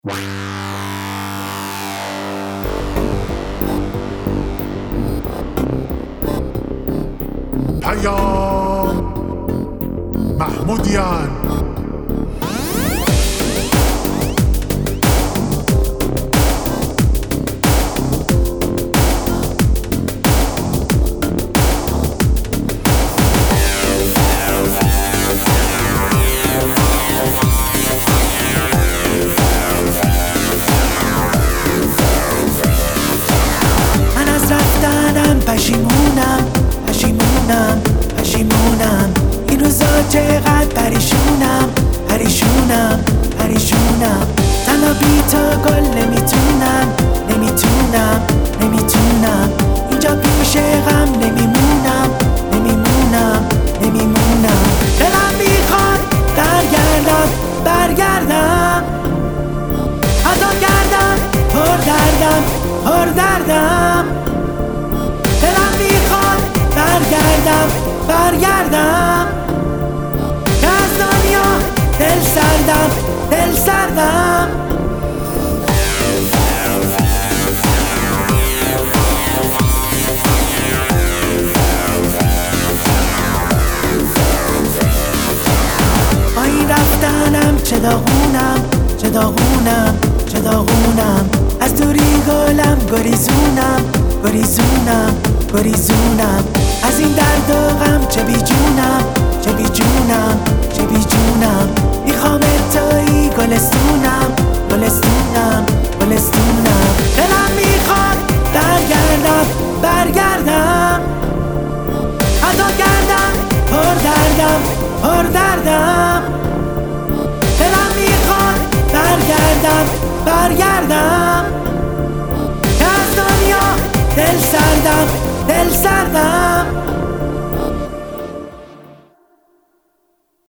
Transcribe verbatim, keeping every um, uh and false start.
پیام محمودیان. من از رفتنم پشیمونم پشیمونم پشیمونم این روزا چقدر پریشونم پریشونم پریشونم تنها بی تو گل نمیتونم نمیتونم نمیتونم اینجا پیش غم نمیمونم نمیمونم نمیمونم دلم میخواد برگردم برگردم حتی گردم پر دردم پر دردم دلم میخواد برگردم برگردم که از دنیا دل سردم دل سردم با این رفتنم چه داغونم چه داغونم چه داغونم از دوری گلم گریزونم گریزونم گریزونم از این درد و غم چه بی جونم چه بی جونم چه بی جونم میخوام تویی گلستونم گلستونم گلستونم دلم میخواد برگردم برگردم حتی گردم پر دردم پر دردم دلم میخواد برگردم برگردم که از دنیا دل سردم دل سردم